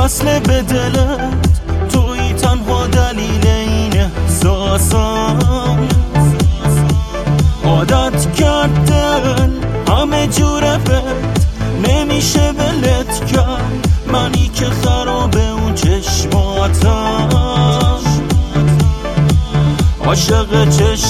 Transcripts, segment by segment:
وصله به دلت، توی تنها دلیل این احساسم. عادت کردن همه جوره بهت، نمیشه ولت کرد، منی که خرابه اون چشماتم، عاشق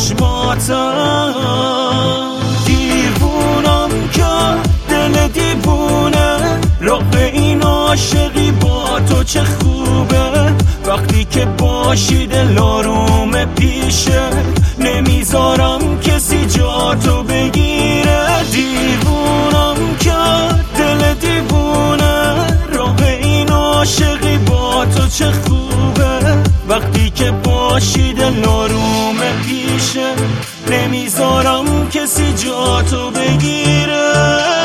چشماتم. دیوونم که دل دیوونه، راه این عاشقی با تو چه خوبه، وقتی که باشی دل آرومه پیشه، نمیذارم کسی جا تو بگیره. دیوونم که دل دیوونه، راه این عاشقی با تو چه خوبه، وقتی که باشی دل آرومه پیشه، نمیذارم کسی جا تو بگیره.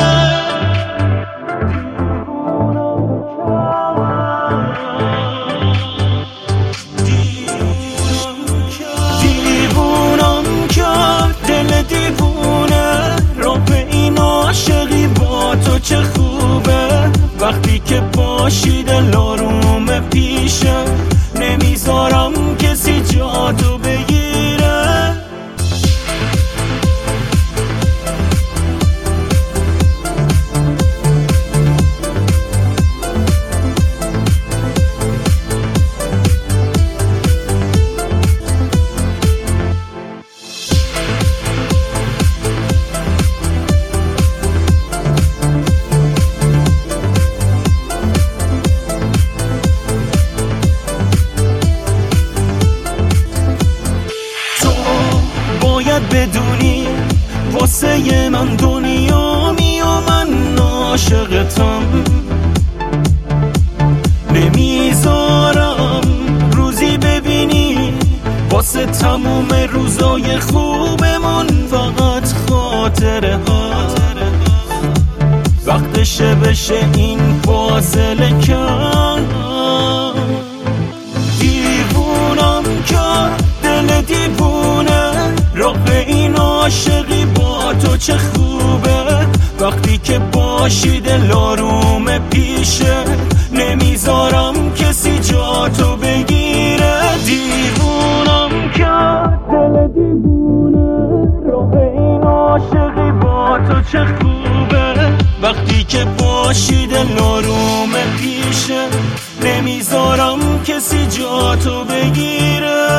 دیوونم که دل دیوونه، راه این عاشقی با تو چه خوبه، وقتی که باشی دل آرومه پیشه، نمیذارم کسی جا تو بگیره. باید بدونی واسه من دنیامی و من عاشقتم، نمیذارم روزی ببینی واسه تموم روزای خوبمون فقط خاطره ها. وقتشه بشه این فاصله کن. دیوونم که دل دیوونه، راه این عاشقی با تو چه خوبه، وقتی که باشی دل آرومه پیشه، نمیذارم کسی جا تو بگیره. دیوونم که دل دیوونه، راه این عاشقی با تو چه خوبه، وقتی که باشی دل آرومه پیشه، نمیذارم کسی جا تو بگیره.